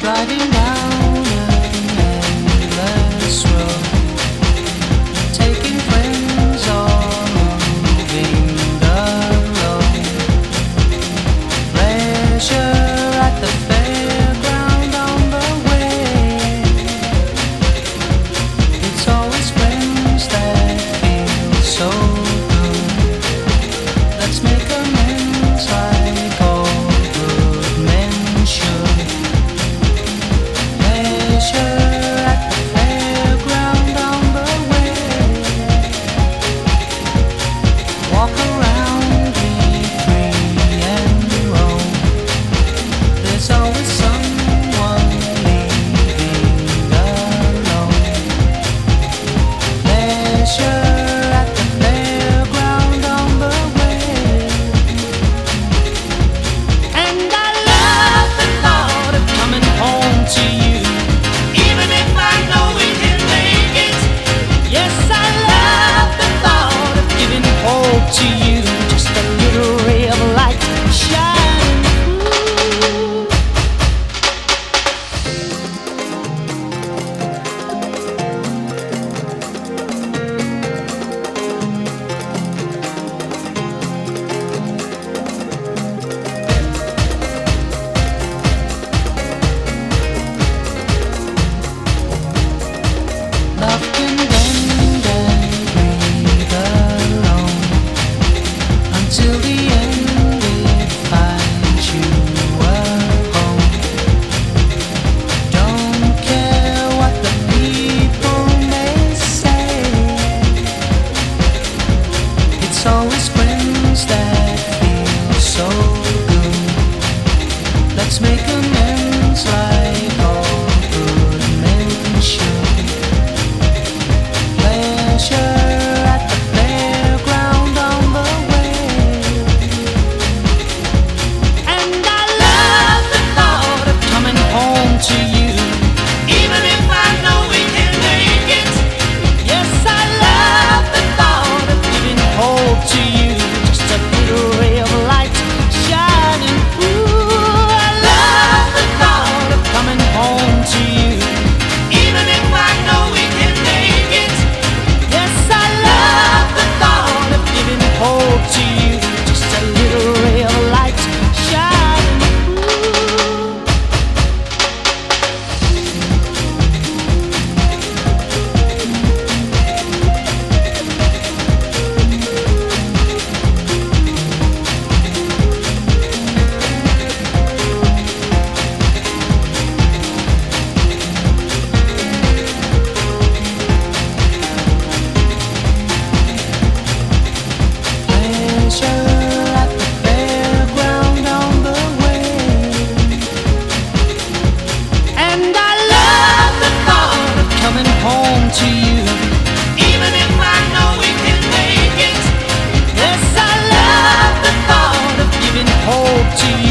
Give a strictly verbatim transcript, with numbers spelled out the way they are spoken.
Riding down an endless road, taking friends or moving alone. Pleasure at the fairground on the way. It's always friends that feel so good. Let's make amends like all good men should. At the fairground on the way. Walk around, be free and roam. There's always someone leaving alone. Pleasure at the fairground on the way. And I love the thought of coming home to you. To you, just a little ray of light shining through. Love can bend and breathe alone till the end it finds you a home. Don't care what the people may say. It's always friends that feel so good. Let's make amends like all good men should. Pleasure at the fairground on the way. To you, even if I know we can make it. Yes, I love the thought of giving hope to you, just a little ray of light shining through. I love the thought of coming home to you, even if I know we can make it. Yes, I love the thought of giving hope to you, just a little ray of light shining through. At the fairground on the way. And I love the thought of coming home to you, even if I know we can make it. Yes, I love the thought of giving hope to you.